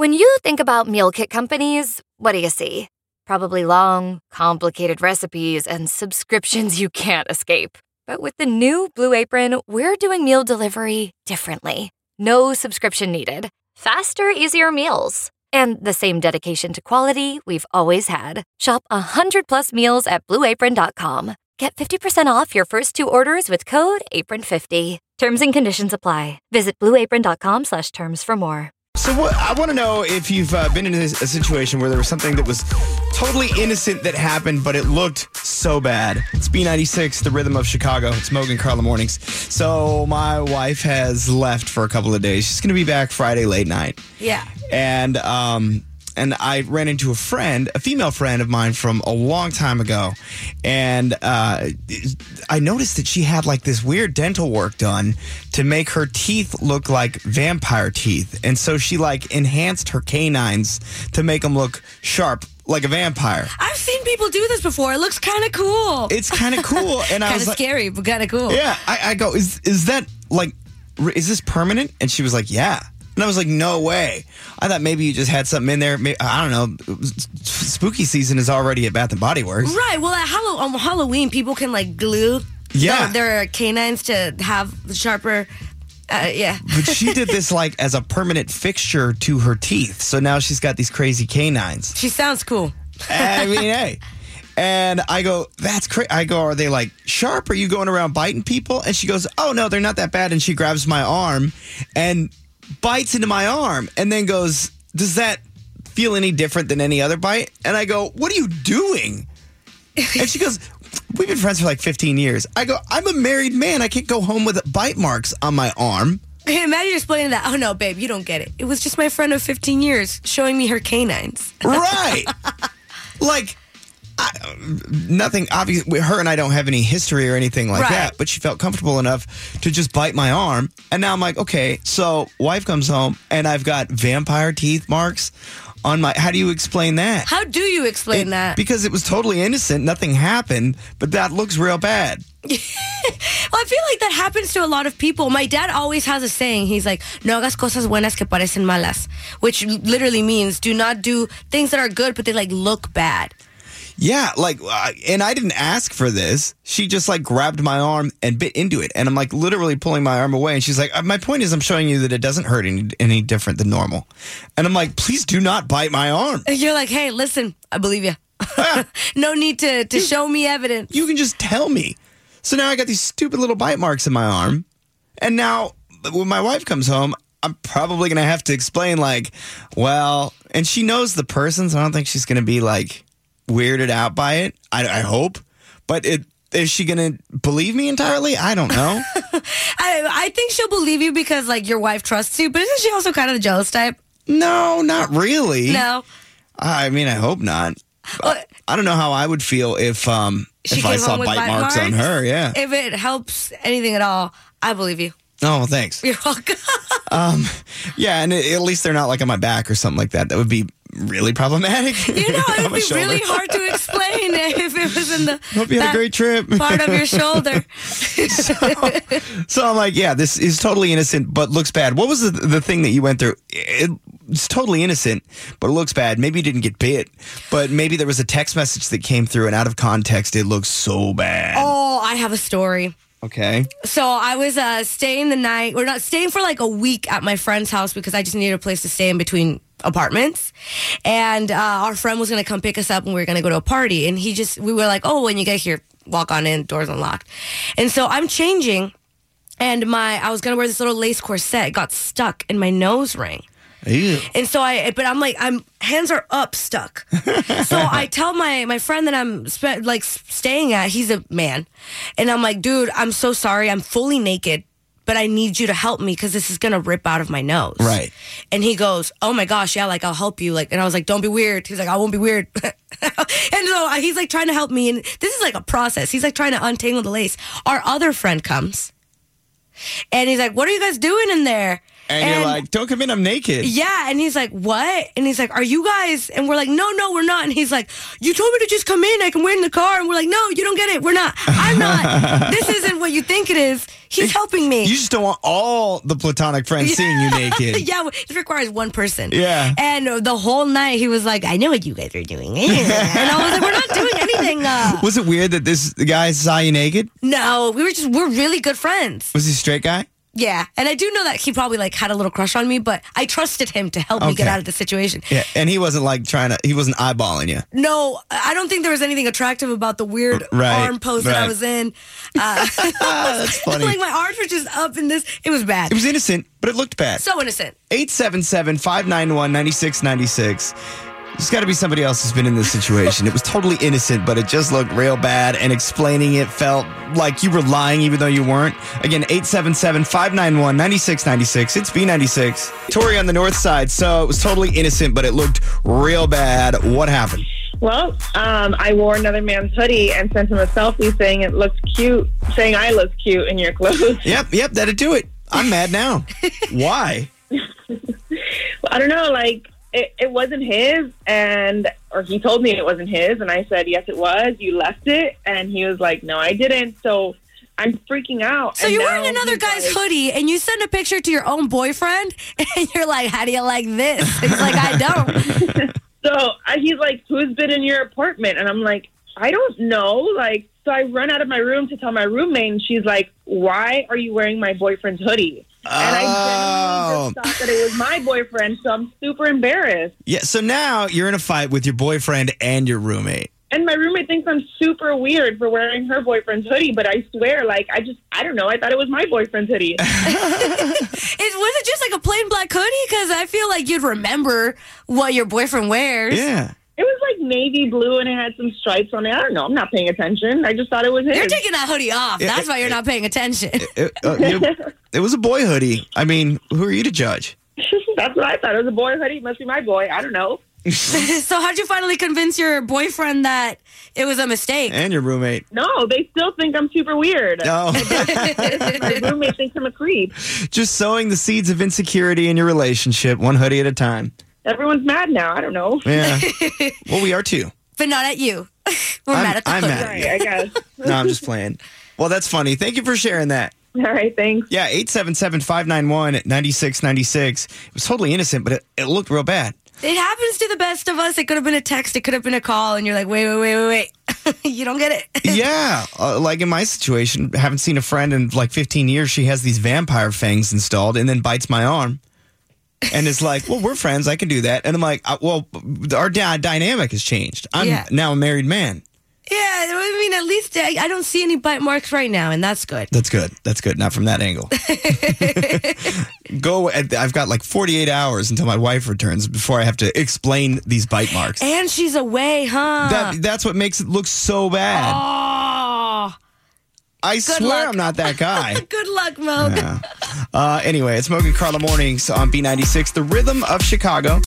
When you think about meal kit companies, what do you see? Probably long, complicated recipes and subscriptions you can't escape. But with the new Blue Apron, we're doing meal delivery differently. No subscription needed. Faster, easier meals. And the same dedication to quality we've always had. Shop 100+ meals at BlueApron.com. Get 50% off your first 2 orders with code APRON50. Terms and conditions apply. Visit BlueApron.com/terms for more. So I want to know if you've been in a situation where there was something that was totally innocent that happened, but it looked so bad. It's B96, the rhythm of Chicago. It's Mogan Carla Mornings. So my wife has left for a couple of days. She's going to be back Friday late night. Yeah. And I ran into a female friend of mine from a long time ago. And I noticed that she had like this weird dental work done to make her teeth look like vampire teeth. And so she like enhanced her canines to make them look sharp like a vampire. I've seen people do this before. It looks kind of cool. It's kind of cool. And I kind was of like, scary, but kind of cool. Yeah. I go, is that like, is this permanent? And she was like, yeah. And I was like, no way. I thought maybe you just had something in there. I don't know. Spooky season is already at Bath & Body Works. Right. Well, on Halloween, people can like glue their canines to have sharper. Yeah. But she did this like as a permanent fixture to her teeth. So now she's got these crazy canines. She sounds cool. I mean, hey. And I go, that's crazy. I go, are they like sharp? Are you going around biting people? And she goes, oh, no, they're not that bad. And she grabs my arm and bites into my arm and then goes, does that feel any different than any other bite? And I go, what are you doing? And she goes, we've been friends for like 15 years. I go, I'm a married man. I can't go home with bite marks on my arm. Hey, imagine explaining that. Oh, no, babe, you don't get it. It was just my friend of 15 years showing me her canines. Right. Like, nothing, obviously, her and I don't have any history or anything like that, but she felt comfortable enough to just bite my arm. And now I'm like, okay, so wife comes home and I've got vampire teeth marks on my, how do you explain that? How do you explain that? Because it was totally innocent, nothing happened, but that looks real bad. Well, I feel like that happens to a lot of people. My dad always has a saying. He's like, no hagas cosas buenas que parecen malas, which literally means do not do things that are good, but they like look bad. Yeah, like, and I didn't ask for this. She just like grabbed my arm and bit into it. And I'm like literally pulling my arm away. And she's like, my point is I'm showing you that it doesn't hurt any different than normal. And I'm like, please do not bite my arm. You're like, hey, listen, I believe you. No need to show me evidence. You can just tell me. So now I got these stupid little bite marks in my arm. And now when my wife comes home, I'm probably going to have to explain like, well, and she knows the person, so I don't think she's going to be like weirded out by it. I hope. But is she going to believe me entirely? I don't know. I think she'll believe you because like your wife trusts you, but isn't she also kind of the jealous type? No, not really. No. I mean, I hope not. I don't know how I would feel if I saw bite marks on her. Yeah. If it helps anything at all, I believe you. Oh, well, thanks. You're welcome. Yeah, and at least they're not like on my back or something like that. That would be really problematic. You know, it would be really hard to explain if it was in the hope you had a great trip. Part of your shoulder. So I'm like, yeah, this is totally innocent, but looks bad. What was the thing that you went through? It's totally innocent, but it looks bad. Maybe you didn't get bit, but maybe there was a text message that came through, and out of context, it looks so bad. Oh, I have a story. Okay. So I was staying the night, or not staying for like a week at my friend's house because I just needed a place to stay in between apartments. And our friend was going to come pick us up and we were going to go to a party. And we were like, oh, when you get here, walk on in, doors unlocked. And so I'm changing and I was going to wear this little lace corset. It got stuck in my nose ring. Ew. And so I'm hands are up stuck. So I tell my friend that I'm staying at, he's a man. And I'm like, dude, I'm so sorry. I'm fully naked, but I need you to help me because this is going to rip out of my nose. Right. And he goes, oh my gosh, yeah, like I'll help you. Like, and I was like, don't be weird. He's like, I won't be weird. And so he's like trying to help me. And this is like a process. He's like trying to untangle the lace. Our other friend comes and he's like, what are you guys doing in there? And you're like, don't come in, I'm naked. Yeah, and he's like, what? And he's like, are you guys? And we're like, no, we're not. And he's like, you told me to just come in. I can wait in the car. And we're like, no, you don't get it. We're not. I'm not. This isn't what you think it is. He's helping me. You just don't want all the platonic friends seeing you naked. Yeah, it requires one person. Yeah. And the whole night he was like, I know what you guys are doing. And I was like, we're not doing anything. Was it weird that this guy saw you naked? No, we're really good friends. Was he a straight guy? Yeah, and I do know that he probably like had a little crush on me, but I trusted him to help me get out of the situation. Yeah, and he wasn't like he wasn't eyeballing you. No, I don't think there was anything attractive about the weird arm pose that I was in. That's funny. Like my arms were just up in this. It was bad. It was innocent, but it looked bad. So innocent. 877-591-9696. There's got to be somebody else who's been in this situation. It was totally innocent, but it just looked real bad, and explaining it felt like you were lying even though you weren't. Again, 877-591-9696. It's B96. Tori on the north side. So it was totally innocent, but it looked real bad. What happened? Well, I wore another man's hoodie and sent him a selfie saying it looked cute, saying I looked cute in your clothes. Yep, that'd do it. I'm mad now. Why? Well, I don't know, like, it wasn't his, or he told me it wasn't his, and I said, yes, it was. You left it. And he was like, no, I didn't. So I'm freaking out. So you're wearing another guy's hoodie, and you send a picture to your own boyfriend, and you're like, how do you like this? He's like, I don't. So he's like, who's been in your apartment? And I'm like, I don't know. Like, so I run out of my room to tell my roommate, and she's like, why are you wearing my boyfriend's hoodie? And I genuinely just thought that it was my boyfriend, so I'm super embarrassed. Yeah, so now you're in a fight with your boyfriend and your roommate. And my roommate thinks I'm super weird for wearing her boyfriend's hoodie, but I swear, like, I don't know. I thought it was my boyfriend's hoodie. Was it just like a plain black hoodie? Because I feel like you'd remember what your boyfriend wears. Yeah. It was like navy blue and it had some stripes on it. I don't know. I'm not paying attention. I just thought it was his. You're taking that hoodie off. That's why you're not paying attention. It was a boy hoodie. I mean, who are you to judge? That's what I thought. It was a boy hoodie. It must be my boy. I don't know. So how'd you finally convince your boyfriend that it was a mistake? And your roommate. No, they still think I'm super weird. No. My roommate thinks I'm a creep. Just sowing the seeds of insecurity in your relationship, one hoodie at a time. Everyone's mad now. I don't know. Yeah. Well, we are too. But not at you. We're mad at the hoodie. Mad. Right, I guess. No, I'm just playing. Well, that's funny. Thank you for sharing that. All right, thanks. Yeah, 877-591-9696. It was totally innocent, but it looked real bad. It happens to the best of us. It could have been a text. It could have been a call. And you're like, wait. You don't get it. Yeah. Like in my situation, haven't seen a friend in like 15 years. She has these vampire fangs installed and then bites my arm. And it's like, well, we're friends. I can do that. And I'm like, well, our dynamic has changed. I'm now a married man. Yeah, I mean, at least I don't see any bite marks right now, and that's good. That's good. Not from that angle. I've got like 48 hours until my wife returns before I have to explain these bite marks. And she's away, huh? That's what makes it look so bad. Oh. I swear I'm not that guy. Good luck, Mo. Yeah. Anyway, it's Mo and Carla Mornings on B96, the rhythm of Chicago.